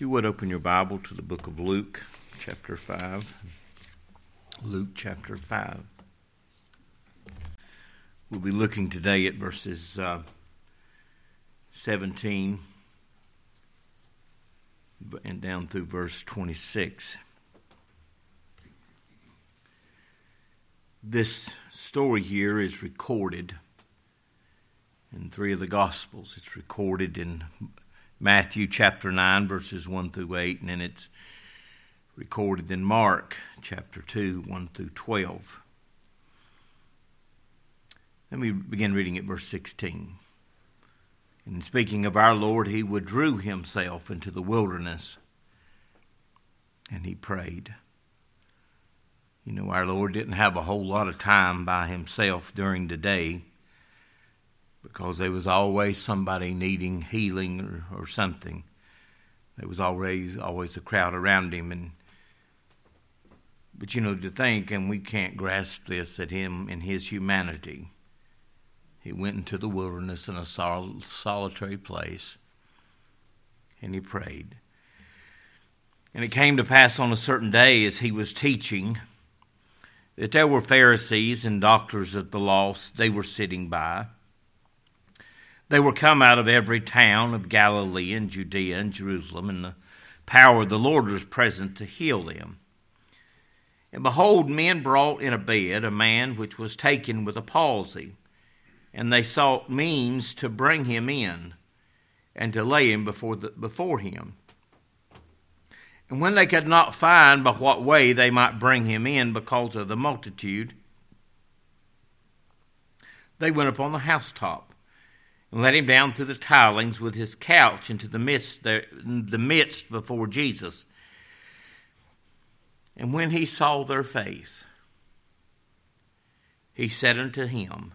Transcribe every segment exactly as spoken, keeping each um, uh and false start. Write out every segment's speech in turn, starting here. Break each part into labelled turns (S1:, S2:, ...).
S1: If you would open your Bible to the book of Luke, chapter five. Luke chapter five. We'll be looking today at verses uh, seventeen and down through verse twenty-six. This story here is recorded in three of the Gospels. It's recorded in Matthew chapter nine, verses one through eight, and then it's recorded in Mark chapter two, one through twelve. Let me begin reading at verse sixteen. And speaking of our Lord, he withdrew himself into the wilderness, and he prayed. You know, our Lord didn't have a whole lot of time by himself during the day, because there was always somebody needing healing or, or something. There was always always a crowd around him. And but you know, to think, and we can't grasp this, that him in his humanity, he went into the wilderness in a sol- solitary place, and he prayed. And it came to pass on a certain day, as he was teaching, that there were Pharisees and doctors of the law. They were sitting by. They were come out of every town of Galilee and Judea and Jerusalem, and the power of the Lord was present to heal them. And behold, men brought in a bed a man which was taken with a palsy, and they sought means to bring him in and to lay him before the, before him. And when they could not find by what way they might bring him in because of the multitude, they went upon the housetop and let him down through the tilings with his couch into the midst, the, the midst before Jesus. And when he saw their faith, he said unto him,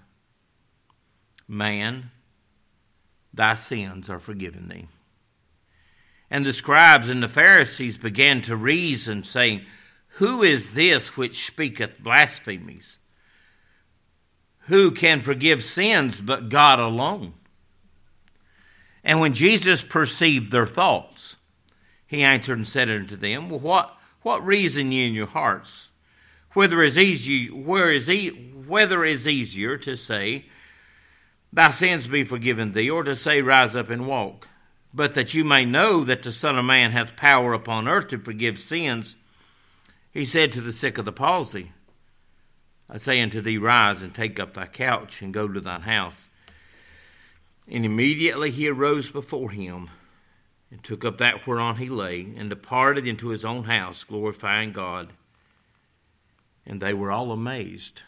S1: Man, thy sins are forgiven thee. And the scribes and the Pharisees began to reason, saying, Who is this which speaketh blasphemies? Who can forgive sins but God alone? And when Jesus perceived their thoughts, he answered and said unto them, Well, what, what reason ye in your hearts? Whether is easy, where is e, whether is easier to say, Thy sins be forgiven thee, or to say, Rise up and walk? But that you may know that the Son of Man hath power upon earth to forgive sins, he said to the sick of the palsy, I say unto thee, Rise and take up thy couch and go to thine house. And immediately he arose before him and took up that whereon he lay and departed into his own house, glorifying God. And they were all amazed.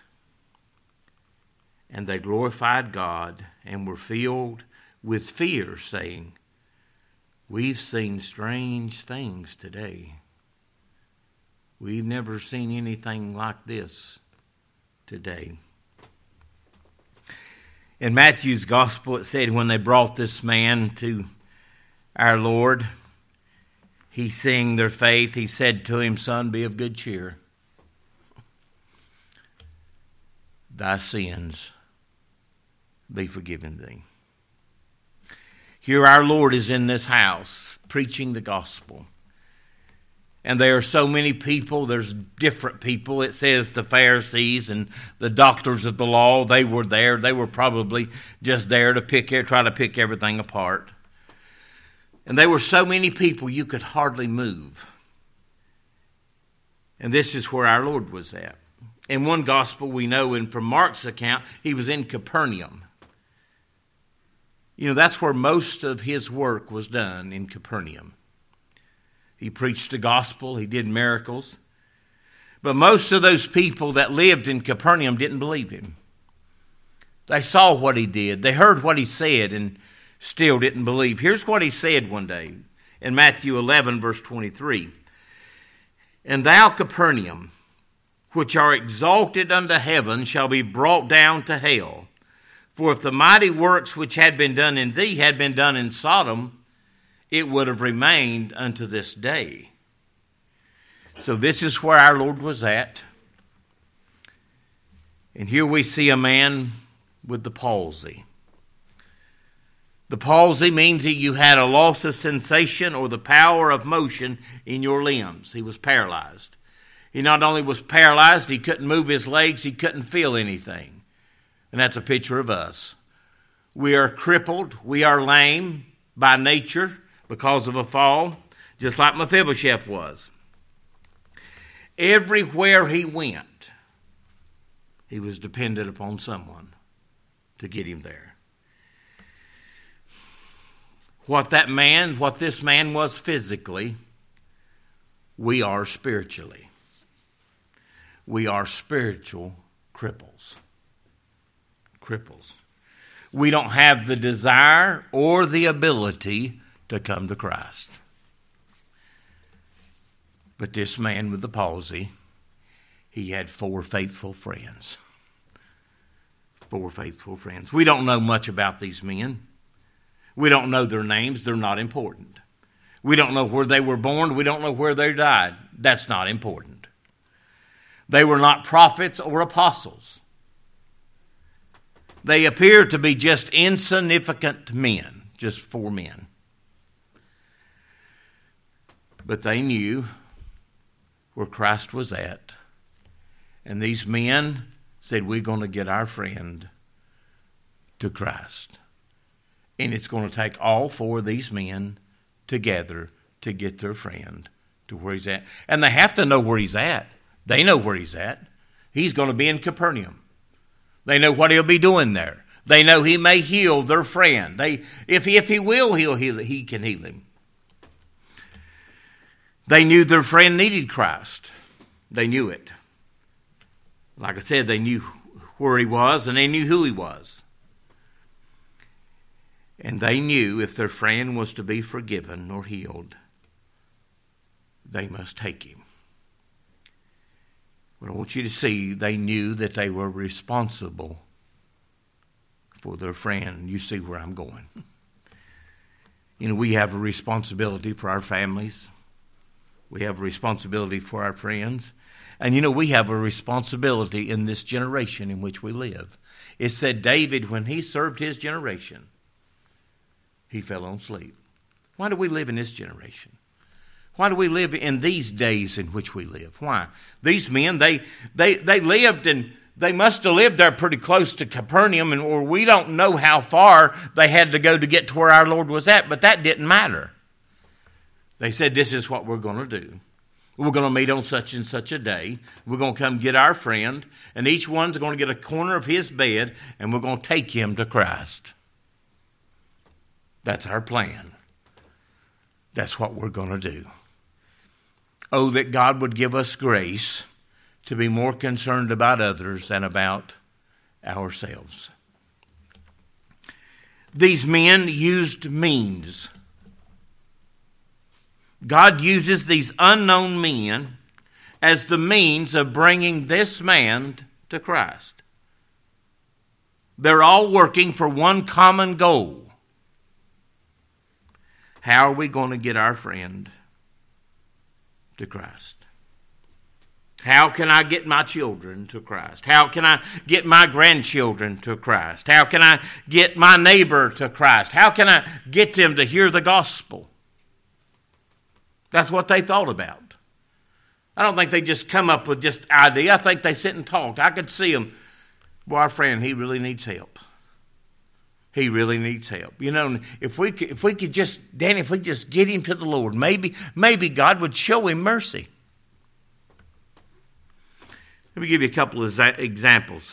S1: And they glorified God and were filled with fear, saying, We've seen strange things today. We've never seen anything like this today. In Matthew's gospel, it said when they brought this man to our Lord, he seeing their faith, he said to him, Son, be of good cheer. Thy sins be forgiven thee. Here our Lord is in this house preaching the gospel. And there are so many people, there's different people. It says the Pharisees and the doctors of the law, they were there. They were probably just there to pick, try to pick everything apart. And there were so many people you could hardly move. And this is where our Lord was at. In one gospel we know, and from Mark's account, he was in Capernaum. You know, that's where most of his work was done, in Capernaum. He preached the gospel, he did miracles. But most of those people that lived in Capernaum didn't believe him. They saw what he did, they heard what he said, and still didn't believe. Here's what he said one day in Matthew eleven, verse twenty-three. And thou, Capernaum, which are exalted unto heaven, shall be brought down to hell. For if the mighty works which had been done in thee had been done in Sodom, it would have remained unto this day. So this is where our Lord was at. And here we see a man with the palsy. The palsy means that you had a loss of sensation or the power of motion in your limbs. He was paralyzed. He not only was paralyzed, he couldn't move his legs, he couldn't feel anything. And that's a picture of us. We are crippled, we are lame by nature because of a fall, just like Mephibosheth was. Everywhere he went, he was dependent upon someone to get him there. What that man, what this man was physically, we are spiritually. We are spiritual cripples. Cripples. We don't have the desire or the ability to come to Christ. But this man with the palsy, he had four faithful friends. Four faithful friends. We don't know much about these men. We don't know their names. They're not important. We don't know where they were born. We don't know where they died. That's not important. They were not prophets or apostles. They appear to be just insignificant men, just four men. But they knew where Christ was at. And these men said, we're going to get our friend to Christ. And it's going to take all four of these men together to get their friend to where he's at. And they have to know where he's at. They know where he's at. He's going to be in Capernaum. They know what he'll be doing there. They know he may heal their friend. They, if, he, if he will heal, heal, he can heal him. They knew their friend needed Christ. They knew it. Like I said, they knew where he was and they knew who he was. And they knew if their friend was to be forgiven or healed, they must take him. But I want you to see, they knew that they were responsible for their friend. You see where I'm going. You know, we have a responsibility for our families. We have a responsibility for our friends. And you know, we have a responsibility in this generation in which we live. It said David, when he served his generation, he fell on sleep. Why do we live in this generation? Why do we live in these days in which we live? Why? These men, they they they lived and they must have lived there pretty close to Capernaum, and or we don't know how far they had to go to get to where our Lord was at, but that didn't matter. They said, this is what we're going to do. We're going to meet on such and such a day. We're going to come get our friend, and each one's going to get a corner of his bed, and we're going to take him to Christ. That's our plan. That's what we're going to do. Oh, that God would give us grace to be more concerned about others than about ourselves. These men used means. God uses these unknown men as the means of bringing this man to Christ. They're all working for one common goal. How are we going to get our friend to Christ? How can I get my children to Christ? How can I get my grandchildren to Christ? How can I get my neighbor to Christ? How can I get them to hear the gospel? That's what they thought about. I don't think they just come up with just idea. I think they sit and talked. I could see them. Boy, our friend, he really needs help. He really needs help. You know, if we could, if we could just, Danny, if we could just get him to the Lord, maybe, maybe God would show him mercy. Let me give you a couple of examples.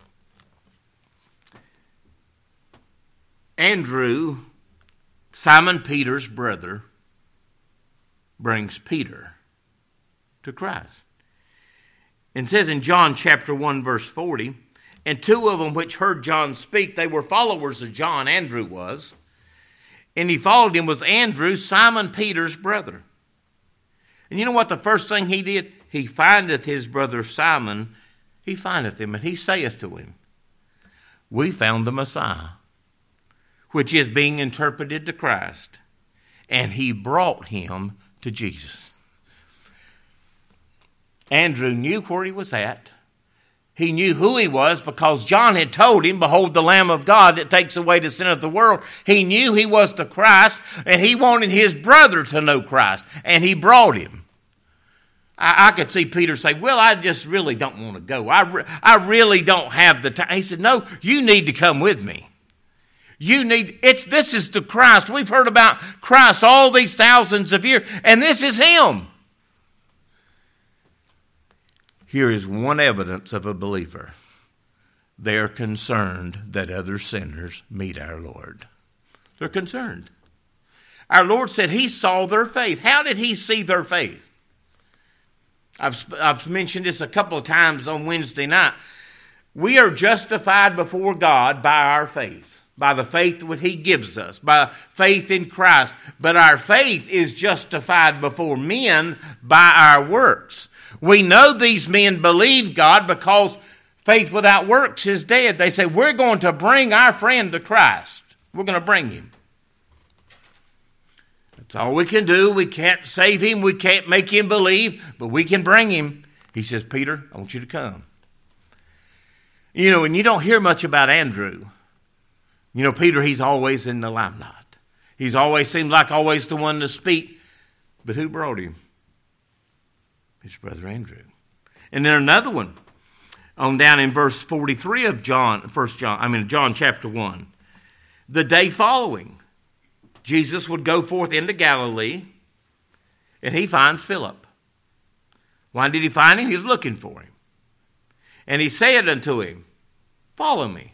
S1: Andrew, Simon Peter's brother, brings Peter to Christ. And it says in John chapter one, verse forty, and two of them which heard John speak, they were followers of John, Andrew was. And he followed him was Andrew, Simon Peter's brother. And you know what the first thing he did? He findeth his brother Simon, he findeth him, and he saith to him, we found the Messiah, which is being interpreted to Christ. And he brought him to Jesus. Andrew knew where he was at. He knew who he was because John had told him, behold, the Lamb of God that takes away the sin of the world. He knew he was the Christ, and he wanted his brother to know Christ, and he brought him. I, I could see Peter say, well, I just really don't want to go. I, re- I really don't have the time. He said, no, you need to come with me. You need, it's, this is the Christ. We've heard about Christ all these thousands of years, and this is him. Here is one evidence of a believer. They're concerned that other sinners meet our Lord. They're concerned. Our Lord said he saw their faith. How did he see their faith? I've, I've mentioned this a couple of times on Wednesday night. We are justified before God by our faith, by the faith that he gives us, by faith in Christ. But our faith is justified before men by our works. We know these men believe God because faith without works is dead. They say, we're going to bring our friend to Christ. We're going to bring him. That's all we can do. We can't save him. We can't make him believe, but we can bring him. He says, Peter, I want you to come. You know, and you don't hear much about Andrew. You know, Peter, he's always in the limelight. He's always seemed like always the one to speak. But who brought him? His brother Andrew. And then another one on down in verse forty-three of John, First John, I mean John chapter one. The day following, Jesus would go forth into Galilee, and he finds Philip. Why did he find him? He was looking for him. And he said unto him, follow me.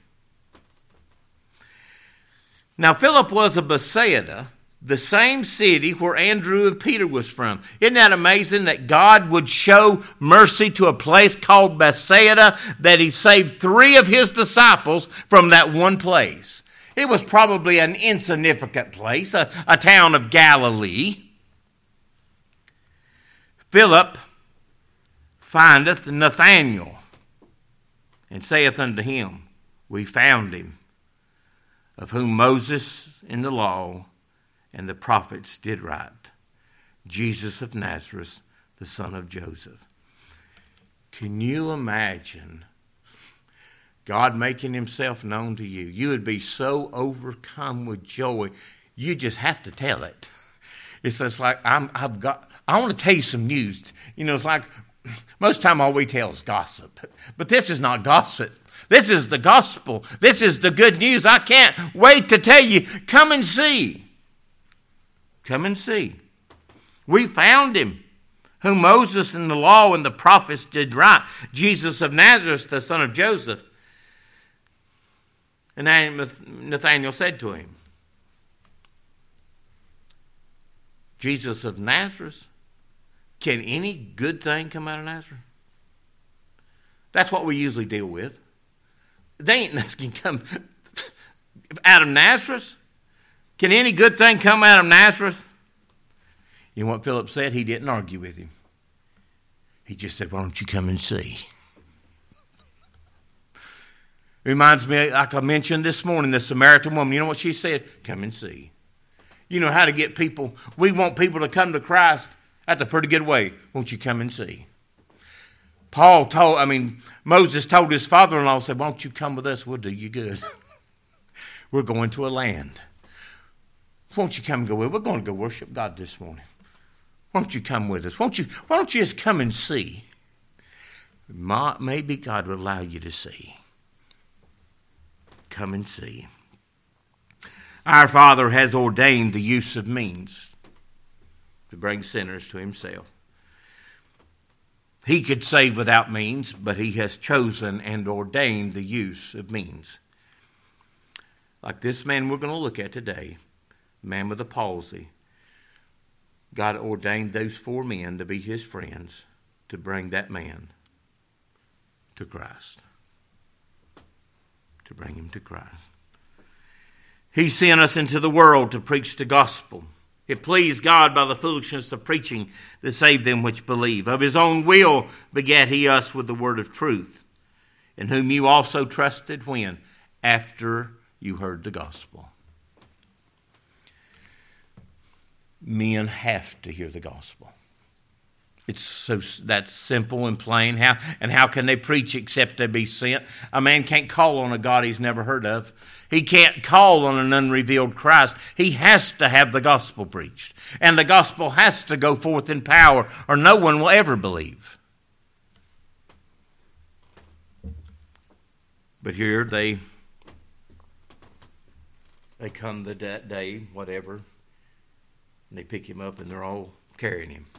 S1: Now Philip was of Bethsaida, the same city where Andrew and Peter was from. Isn't that amazing that God would show mercy to a place called Bethsaida, that he saved three of his disciples from that one place? It was probably an insignificant place, a, a town of Galilee. Philip findeth Nathanael and saith unto him, we found him, of whom Moses in the law and the prophets did write, Jesus of Nazareth, the son of Joseph. Can you imagine God making himself known to you? You would be so overcome with joy, you just have to tell it. It's just like, I'm, I've got, I want to tell you some news. You know, it's like, most of the time all we tell is gossip. But this is not gossip. This is the gospel. This is the good news. I can't wait to tell you, come and see. Come and see. We found him, whom Moses and the law and the prophets did write, Jesus of Nazareth, the son of Joseph. And Nathanael said to him, Jesus of Nazareth? Can any good thing come out of Nazareth? That's what we usually deal with. They ain't nothing come out of Nazareth. Can any good thing come out of Nazareth? You know what Philip said? He didn't argue with him. He just said, why don't you come and see? Reminds me, like I mentioned this morning, the Samaritan woman. You know what she said? Come and see. You know how to get people. We want people to come to Christ. That's a pretty good way. Won't you come and see? Paul told, I mean, Moses told his father-in-law, said, why don't you come with us? We'll do you good. We're going to a land. Won't you come and go with us? We're going to go worship God this morning. Won't you come with us? Won't you, why don't you just come and see? Maybe God will allow you to see. Come and see. Our Father has ordained the use of means to bring sinners to himself. He could save without means, but he has chosen and ordained the use of means. Like this man we're going to look at today, the man with the palsy. God ordained those four men to be his friends to bring that man to Christ. To bring him to Christ. He sent us into the world to preach the gospel. It pleased God by the foolishness of preaching to save them which believe. Of his own will begat he us with the word of truth, in whom you also trusted when? After you heard the gospel. Men have to hear the gospel. It's so that's simple and plain. How and how can they preach except they be sent? A man can't call on a God he's never heard of. He can't call on an unrevealed Christ. He has to have the gospel preached. And the gospel has to go forth in power, or no one will ever believe. But here they they come the day, whatever, and they pick him up and they're all carrying him.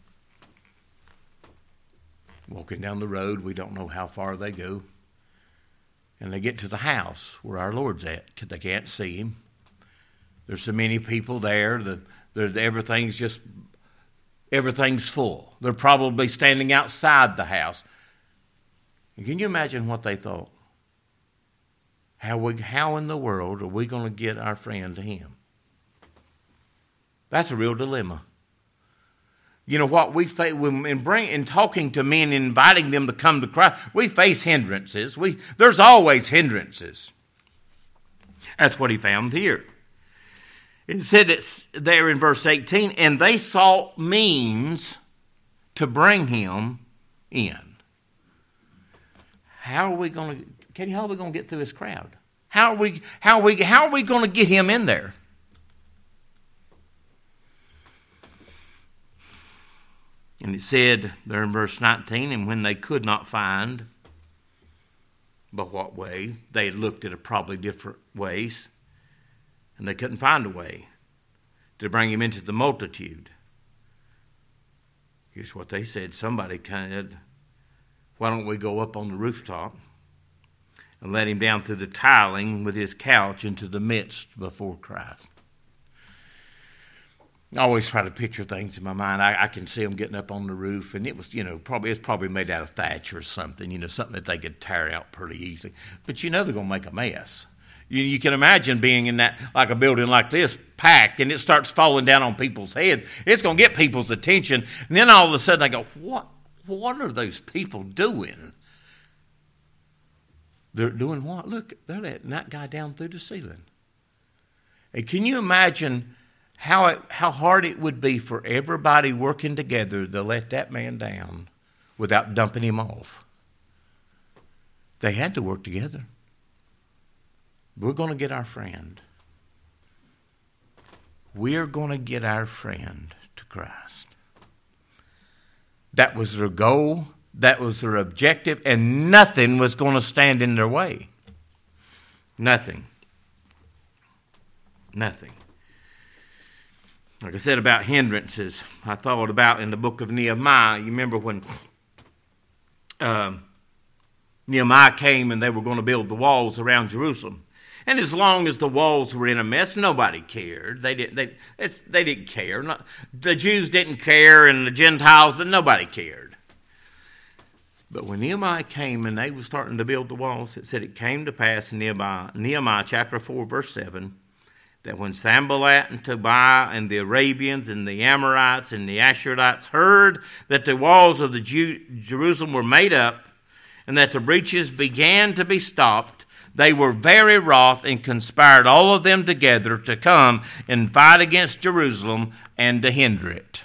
S1: Walking down the road, we don't know how far they go. And they get to the house where our Lord's at. They can't see him. There's so many people there. The, the, everything's just, everything's full. They're probably standing outside the house. And can you imagine what they thought? How, we, how in the world are we going to get our friend to him? That's a real dilemma. You know what we face in bring in talking to men, inviting them to come to Christ. We face hindrances. We there's always hindrances. That's what he found here. It said it's there in verse eighteen, and they sought means to bring him in. How are we going to, Katie? How are we going to get through this crowd? How are we? How are we? How are we going to get him in there? And it said there in verse nineteen, and when they could not find by what way, they had looked at a probably different ways, and they couldn't find a way to bring him into the multitude. Here's what they said. Somebody kind of, why don't we go up on the rooftop and let him down through the tiling with his couch into the midst before Christ? I always try to picture things in my mind. I, I can see them getting up on the roof, and it was, you know, probably it's probably made out of thatch or something, you know, something that they could tear out pretty easily. But you know they're going to make a mess. You, you can imagine being in that, like a building like this, packed, and it starts falling down on people's heads. It's going to get people's attention, and then all of a sudden they go, "What? What are those people doing?" They're doing what? Look, they're letting that guy down through the ceiling. And can you imagine How it, how hard it would be for everybody working together to let that man down without dumping him off? They had to work together. We're going to get our friend. We're going to get our friend to Christ. That was their goal. That was their objective. And nothing was going to stand in their way. Nothing. Nothing. Like I said about hindrances, I thought about in the book of Nehemiah. You remember when uh, Nehemiah came and they were going to build the walls around Jerusalem. And as long as the walls were in a mess, nobody cared. They didn't. They it's, they didn't care. Not, the Jews didn't care, and the Gentiles, nobody cared. But when Nehemiah came and they were starting to build the walls, it said it came to pass in Nehemiah, Nehemiah chapter four, verse seven. That when Sanballat and Tobiah and the Arabians and the Amorites and the Asherites heard that the walls of the Jew, Jerusalem were made up and that the breaches began to be stopped, they were very wroth and conspired all of them together to come and fight against Jerusalem and to hinder it.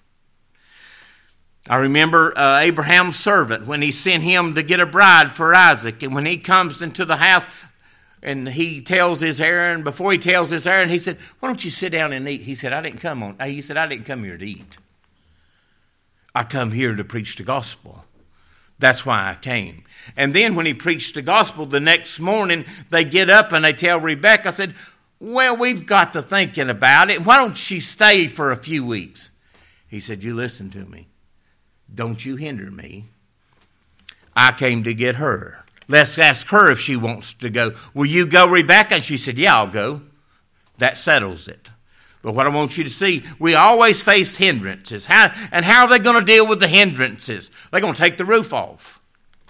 S1: I remember uh, Abraham's servant when he sent him to get a bride for Isaac, and when he comes into the house, and he tells his errand, before he tells his errand, he said, "Why don't you sit down and eat?" He said, I didn't come on. He said, I didn't come here to eat. I come here to preach the gospel. That's why I came. And then when he preached the gospel, the next morning, they get up and they tell Rebecca, I said, well, we've got to thinking about it. Why don't she stay for a few weeks? He said, you listen to me. Don't you hinder me. I came to get her. Let's ask her if she wants to go. Will you go, Rebecca? And she said, yeah, I'll go. That settles it. But what I want you to see, we always face hindrances. How, and how are they going to deal with the hindrances? They're going to take the roof off.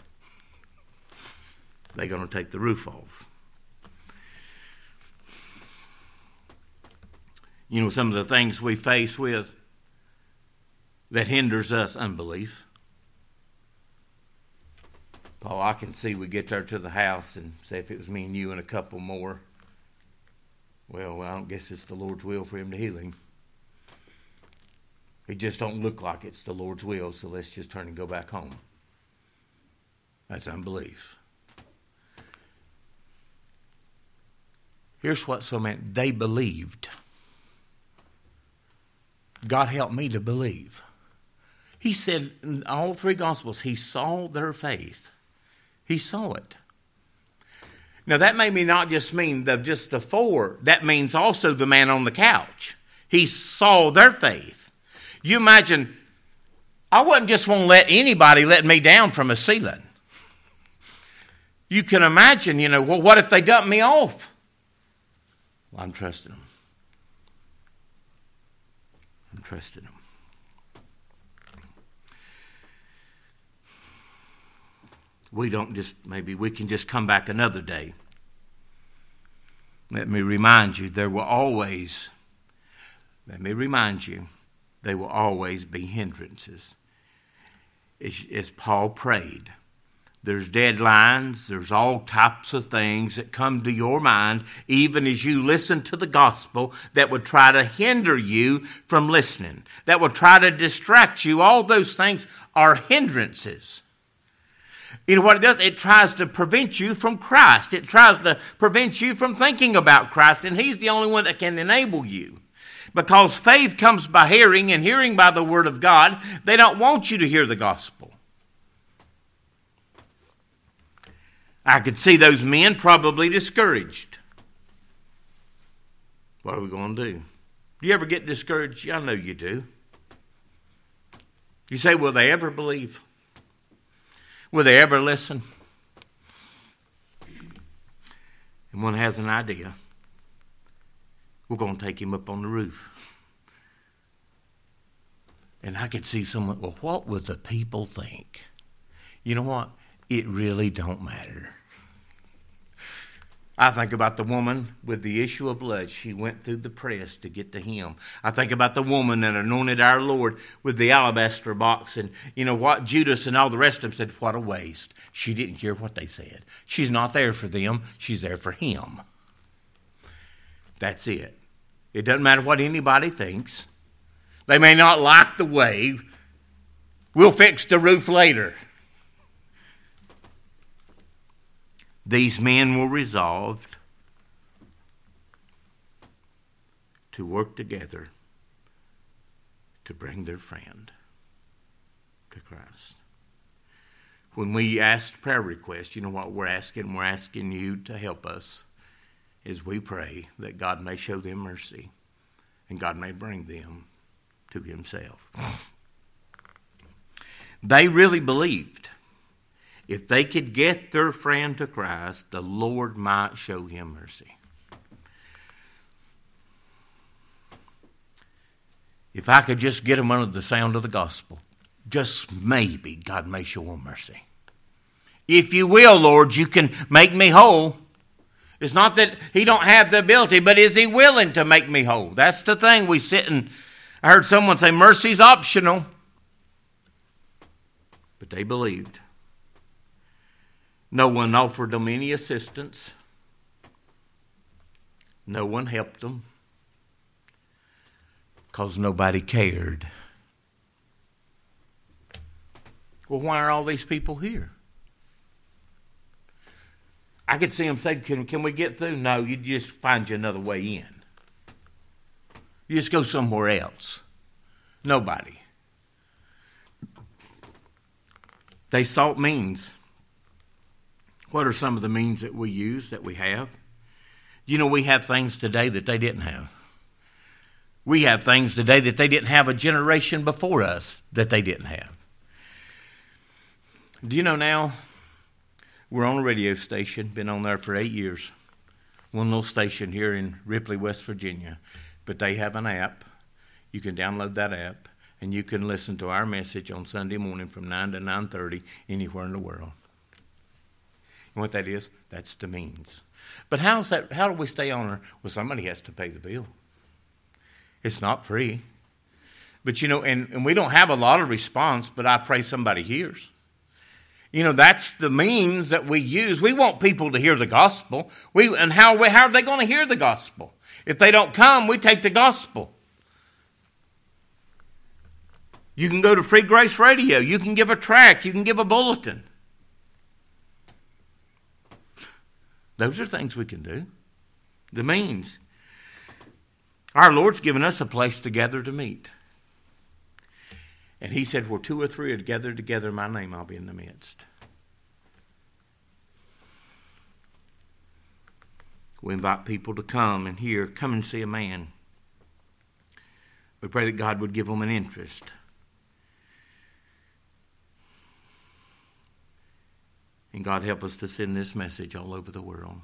S1: They're going to take the roof off. You know, some of the things we face with that hinders us, unbelief. Paul, I can see we get there to the house and say if it was me and you and a couple more, well, I don't guess it's the Lord's will for him to heal him. It just don't look like it's the Lord's will, so let's just turn and go back home. That's unbelief. Here's what so many, they believed. God helped me to believe. He said in all three Gospels, he saw their faith. He saw it. Now that may be not just mean the, just the four. That means also the man on the couch. He saw their faith. You imagine, I wouldn't just want to let anybody let me down from a ceiling. You can imagine, you know, well, what if they dump me off? Well, I'm trusting them. I'm trusting them. We don't just, maybe we can just come back another day. Let me remind you, there will always, let me remind you, there will always be hindrances. As, as Paul prayed, there's deadlines, there's all types of things that come to your mind, even as you listen to the gospel, that would try to hinder you from listening, that would try to distract you. All those things are hindrances. You know what it does? It tries to prevent you from Christ. It tries to prevent you from thinking about Christ, and he's the only one that can enable you. Because faith comes by hearing, and hearing by the word of God. They don't want you to hear the gospel. I could see those men probably discouraged. What are we going to do? Do you ever get discouraged? I know you do. You say, will they ever believe? Will they ever listen? And one has an idea. We're going to take him up on the roof. And I could see someone, well, what would the people think? You know what? It really don't matter. I think about the woman with the issue of blood. She went through the press to get to him. I think about the woman that anointed our Lord with the alabaster box. And you know what? Judas and all the rest of them said, what a waste. She didn't care what they said. She's not there for them. She's there for him. That's it. It doesn't matter what anybody thinks. They may not like the way. We'll fix the roof later. These men were resolved to work together to bring their friend to Christ. When we ask prayer requests, you know what we're asking? We're asking you to help us as we pray that God may show them mercy and God may bring them to himself. They really believed if they could get their friend to Christ, the Lord might show him mercy. If I could just get them under the sound of the gospel, just maybe God may show them mercy. If you will, Lord, you can make me whole. It's not that he don't have the ability, but is he willing to make me whole? That's the thing. We sit and, I heard someone say mercy's optional. But they believed. No one offered them any assistance. No one helped them. Because nobody cared. Well, why are all these people here? I could see them say, can, can we get through? No, you just find you another way in. You just go somewhere else. Nobody. They sought means. What are some of the means that we use, that we have? You know, we have things today that they didn't have. We have things today that they didn't have a generation before us that they didn't have. Do you know now, we're on a radio station, been on there for eight years. One little station here in Ripley, West Virginia. But they have an app. You can download that app, and you can listen to our message on Sunday morning from nine to nine thirty anywhere in the world. And what that is, that's the means. But how's that? How do we stay on there? Well, somebody has to pay the bill. It's not free. But, you know, and, and we don't have a lot of response, but I pray somebody hears. You know, that's the means that we use. We want people to hear the gospel. We And how, we, how are they going to hear the gospel? If they don't come, we take the gospel. You can go to Free Grace Radio. You can give a tract. You can give a bulletin. Those are things we can do. The means. Our Lord's given us a place to gather to meet. And he said, where two or three are gathered together in my name, I'll be in the midst. We invite people to come and hear, come and see a man. We pray that God would give them an interest. And God help us to send this message all over the world.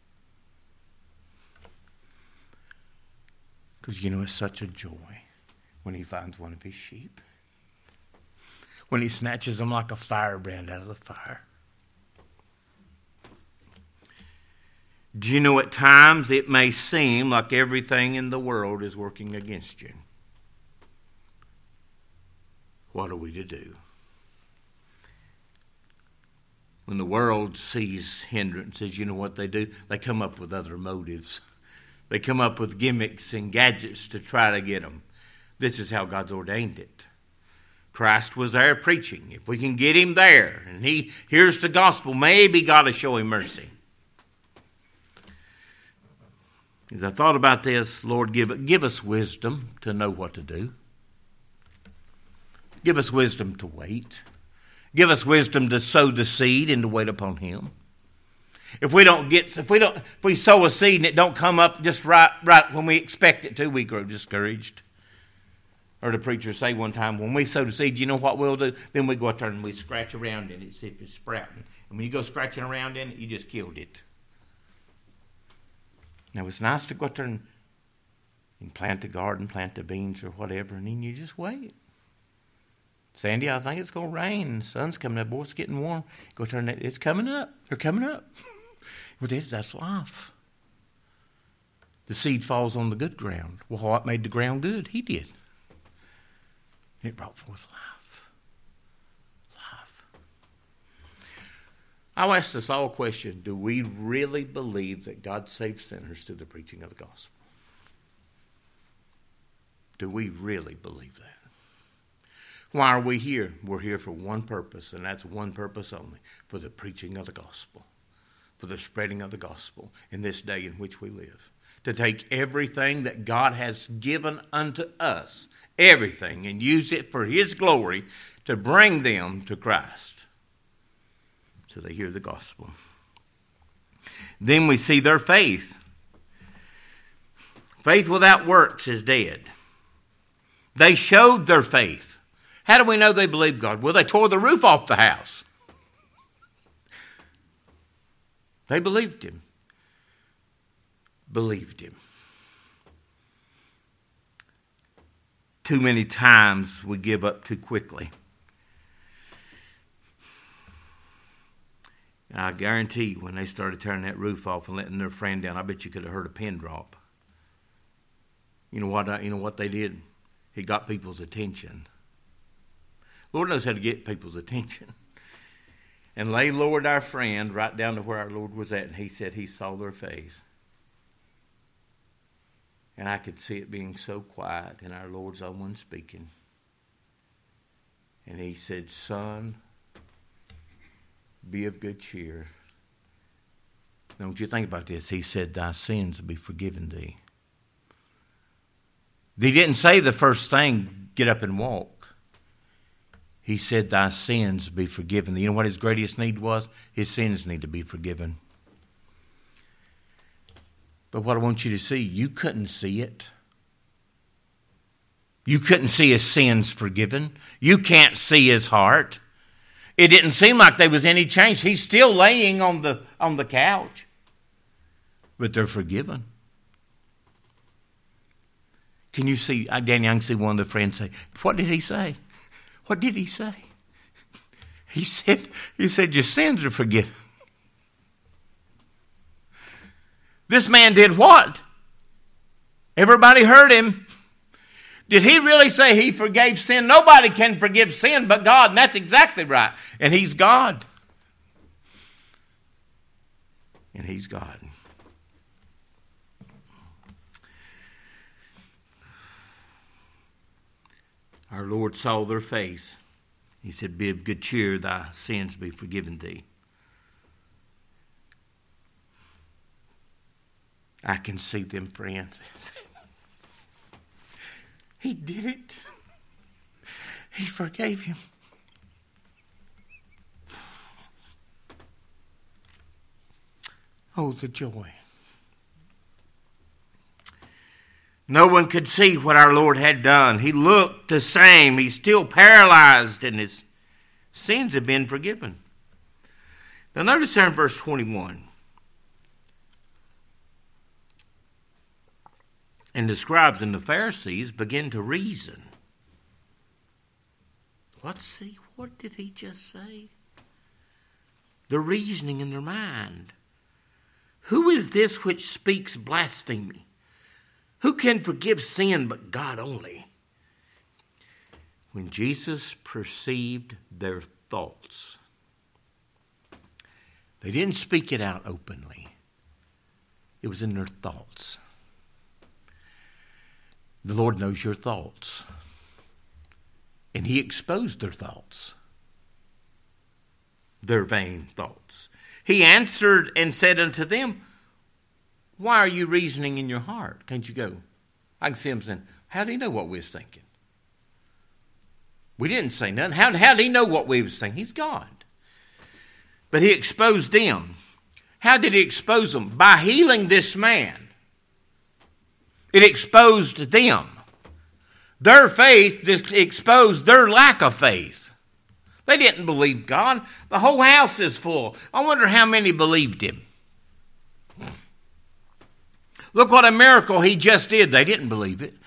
S1: Because you know, it's such a joy when he finds one of his sheep. When he snatches them like a firebrand out of the fire. Do you know at times it may seem like everything in the world is working against you? What are we to do? When the world sees hindrances, you know what they do? They come up with other motives. They come up with gimmicks and gadgets to try to get them. This is how God's ordained it. Christ was there preaching. If we can get him there and he hears the gospel, maybe God will show him mercy. As I thought about this, Lord, give, give us wisdom to know what to do. Give us wisdom to wait. Give us wisdom to sow the seed and to wait upon him. If we don't get, if we don't, if we sow a seed and it don't come up just right, right when we expect it to, we grow discouraged. Or the preacher say one time, when we sow the seed, you know what we'll do? Then we go out there and we scratch around in it, see if it's sprouting. And when you go scratching around in it, you just killed it. Now, it's nice to go out there and, and plant the garden, plant the beans or whatever, and then you just wait. Sandy, I think it's going to rain. The sun's coming up. Boy, it's getting warm. Go out there and it's coming up. They're coming up. Well, that's, that's life. The seed falls on the good ground. Well, what made the ground good? He did. And it brought forth life. Life. I'll ask us all a question. Do we really believe that God saves sinners through the preaching of the gospel? Do we really believe that? Why are we here? We're here for one purpose, and that's one purpose only, for the preaching of the gospel, for the spreading of the gospel in this day in which we live. To take everything that God has given unto us, everything, and use it for his glory to bring them to Christ. So they hear the gospel. Then we see their faith. Faith without works is dead. They showed their faith. How do we know they believed God? Well, they tore the roof off the house. They believed him. Believed him. Too many times we give up too quickly. I guarantee you, when they started tearing that roof off and letting their friend down, I bet you could have heard a pin drop. You know what? You know what they did? He got people's attention. Lord knows how to get people's attention. And they lowered our friend right down to where our Lord was at, and he said he saw their faith. And I could see it being so quiet, and our Lord's the one speaking. And he said, "Son, be of good cheer." Don't you think about this? He said, "Thy sins will be forgiven thee." He didn't say the first thing, get up and walk. He said, "Thy sins be forgiven." You know what his greatest need was? His sins need to be forgiven. But what I want you to see, you couldn't see it. You couldn't see his sins forgiven. You can't see his heart. It didn't seem like there was any change. He's still laying on the, on the couch. But they're forgiven. Can you see, Danny, I can see one of the friends say, "What did he say? What did he say?" He said, he said, "Your sins are forgiven." This man did what? Everybody heard him. Did he really say he forgave sin? Nobody can forgive sin but God, and that's exactly right. And he's God. And he's God. Our Lord saw their faith. He said, be of good cheer, thy sins be forgiven thee. I can see them, friends. He did it. He forgave him. Oh, the joy. No one could see what our Lord had done. He looked the same. He's still paralyzed, and his sins have been forgiven. Now notice there in verse twenty-one. And the scribes and the Pharisees begin to reason. What's he, what did he just say? They're reasoning in their mind. Who is this which speaks blasphemy? Who can forgive sin but God only? When Jesus perceived their thoughts, they didn't speak it out openly. It was in their thoughts. The Lord knows your thoughts. And he exposed their thoughts, their vain thoughts. He answered and said unto them, why are you reasoning in your heart? Can't you go? I can see him saying, how did he know what we was thinking? We didn't say nothing. How, how did he know what we was thinking? He's God. But he exposed them. How did he expose them? By healing this man. It exposed them. Their faith exposed their lack of faith. They didn't believe God. The whole house is full. I wonder how many believed him. Look what a miracle he just did. They didn't believe it.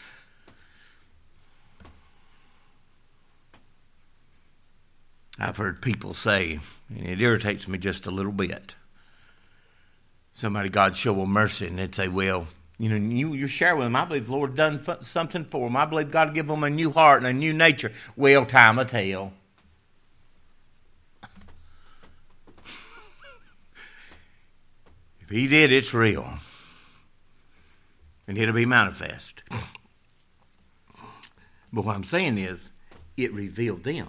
S1: I've heard people say, and it irritates me just a little bit, somebody, God show them mercy, and they'd say, well, you know, you, you share with them, I believe the Lord done f- something for them. I believe God give them a new heart and a new nature. Well, time will tell. If he did, it's real. And it'll be manifest. But what I'm saying is, it revealed them.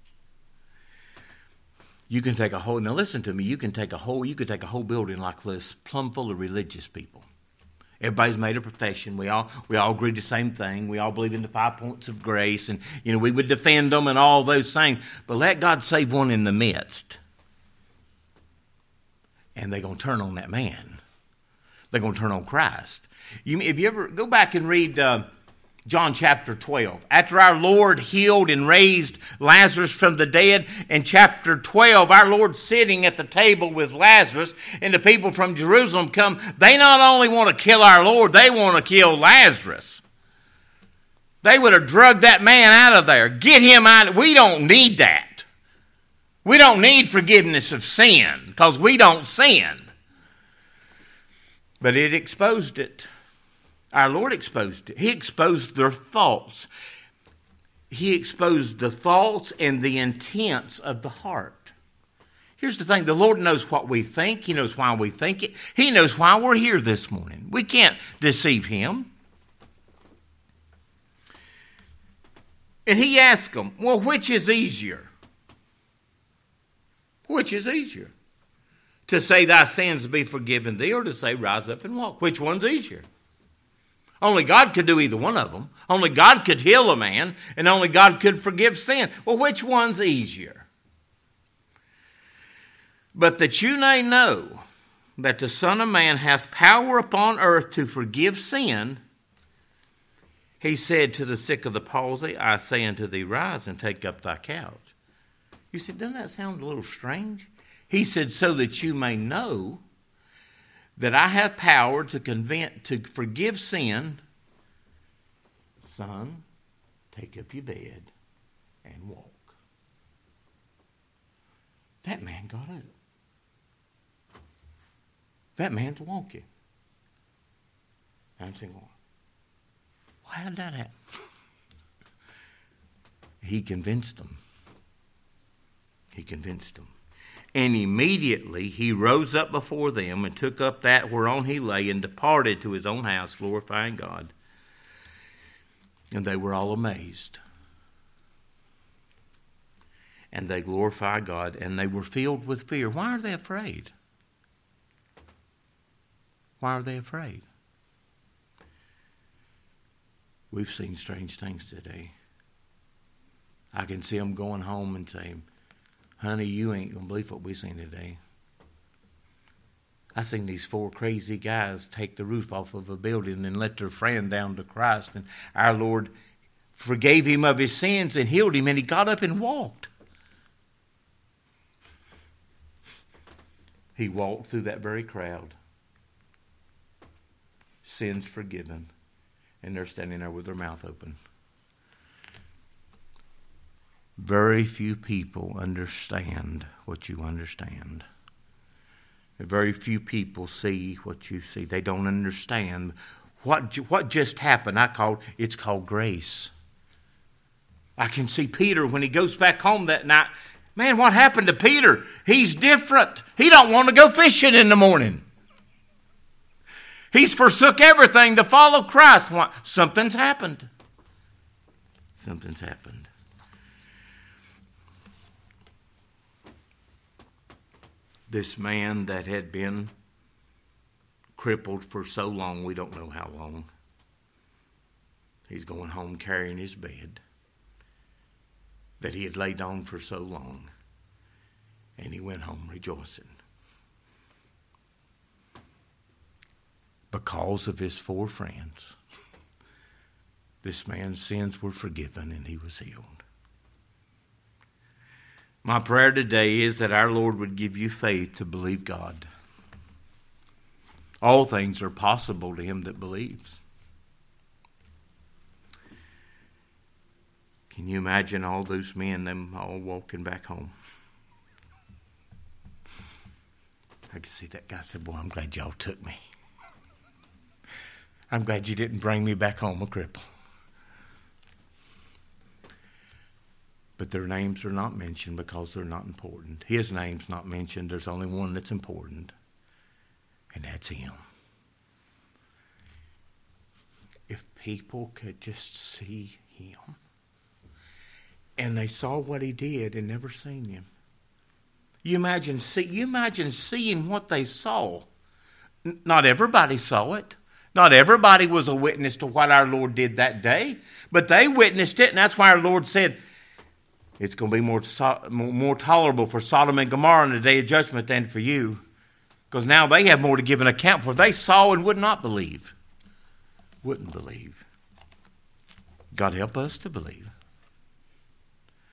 S1: You can take a whole, now listen to me, you can take a whole, you could take a whole building like this, plumb full of religious people. Everybody's made a profession. We all we all agree the same thing. We all believe in the five points of grace, and you know we would defend them and all those things. But let God save one in the midst, and they're going to turn on that man. They're going to turn on Christ. You, if you ever go back and read uh, John chapter twelve, after our Lord healed and raised Lazarus from the dead, in chapter twelve, our Lord sitting at the table with Lazarus, and the people from Jerusalem come. They not only want to kill our Lord, they want to kill Lazarus. They would have drugged that man out of there. Get him out. We don't need that. We don't need forgiveness of sin because we don't sin. But it exposed it. Our Lord exposed it. He exposed their thoughts. He exposed the thoughts and the intents of the heart. Here's the thing. The Lord knows what we think. He knows why we think it. He knows why we're here this morning. We can't deceive him. And he asked them, well, which is easier? Which is easier? To say thy sins be forgiven thee, or to say rise up and walk? Which one's easier? Only God could do either one of them. Only God could heal a man, and only God could forgive sin. Well, which one's easier? But that you may know that the Son of Man hath power upon earth to forgive sin, he said to the sick of the palsy, I say unto thee, rise and take up thy couch. You said, doesn't that sound a little strange? He said, so that you may know that I have power to convince, to forgive sin. Son, take up your bed and walk. That man got up. That man's walking. I'm saying, well, how did that happen? He convinced them. He convinced them. And immediately he rose up before them and took up that whereon he lay and departed to his own house, glorifying God. And they were all amazed. and they glorify God, and they were filled with fear. Why are they afraid? Why are they afraid? We've seen strange things today. I can see them going home and saying, honey, you ain't going to believe what we've seen today. I seen these four crazy guys take the roof off of a building and let their friend down to Christ. And our Lord forgave him of his sins and healed him, and he got up and walked. He walked through that very crowd. Sins forgiven. And they're standing there with their mouth open. Very few people understand what you understand. Very few people see what you see. They don't understand what what just happened. I call it's called grace. I can see Peter when he goes back home that night. Man, what happened to Peter? He's different. He don't want to go fishing in the morning. He's forsook everything to follow Christ. What? Something's happened. Something's happened. This man that had been crippled for so long, we don't know how long. He's going home carrying his bed that he had laid on for so long. And he went home rejoicing. Because of his four friends, this man's sins were forgiven and he was healed. My prayer today is that our Lord would give you faith to believe God. All things are possible to him that believes. Can you imagine all those men, them all walking back home? I can see that guy said, boy, I'm glad y'all took me. I'm glad you didn't bring me back home a cripple. But their names are not mentioned because they're not important. His name's not mentioned. There's only one that's important, and that's him. If people could just see him, and they saw what he did and never seen him. You imagine, see, you imagine seeing what they saw. Not everybody saw it. Not everybody was a witness to what our Lord did that day, but they witnessed it, and that's why our Lord said, it's going to be more, more tolerable for Sodom and Gomorrah in the day of judgment than for you. Because now they have more to give an account for. They saw and would not believe. Wouldn't believe. God help us to believe.